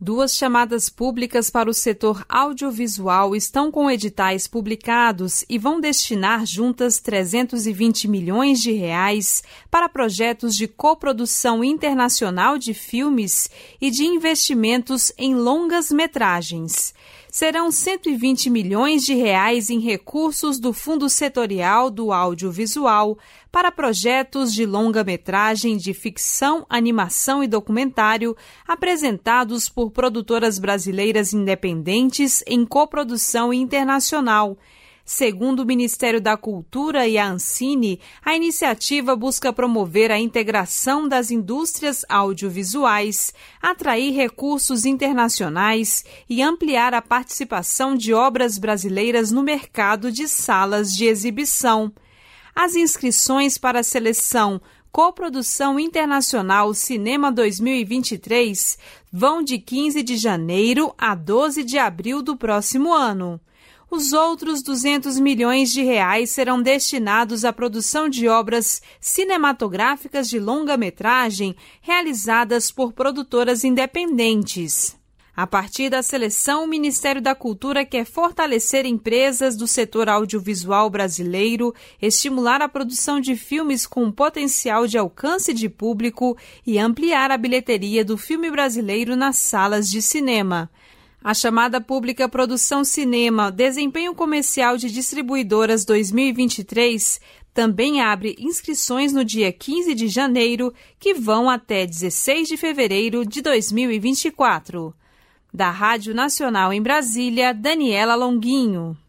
2 chamadas públicas para o setor audiovisual estão com editais publicados e vão destinar juntas R$320 milhões para projetos de coprodução internacional de filmes e de investimentos em longas-metragens. Serão R$120 milhões em recursos do Fundo Setorial do Audiovisual para projetos de longa-metragem de ficção, animação e documentário apresentados por produtoras brasileiras independentes em coprodução internacional. Segundo o Ministério da Cultura e a Ancine, a iniciativa busca promover a integração das indústrias audiovisuais, atrair recursos internacionais e ampliar a participação de obras brasileiras no mercado de salas de exibição. As inscrições para a seleção Coprodução Internacional Cinema 2023 vão de 15 de janeiro a 12 de abril do próximo ano. Os outros R$200 milhões serão destinados à produção de obras cinematográficas de longa-metragem realizadas por produtoras independentes. A partir da seleção, o Ministério da Cultura quer fortalecer empresas do setor audiovisual brasileiro, estimular a produção de filmes com potencial de alcance de público e ampliar a bilheteria do filme brasileiro nas salas de cinema. A chamada pública Produção Cinema, Desempenho Comercial de Distribuidoras 2023 também abre inscrições no dia 15 de janeiro, que vão até 16 de fevereiro de 2024. Da Rádio Nacional em Brasília, Daniela Longuinho.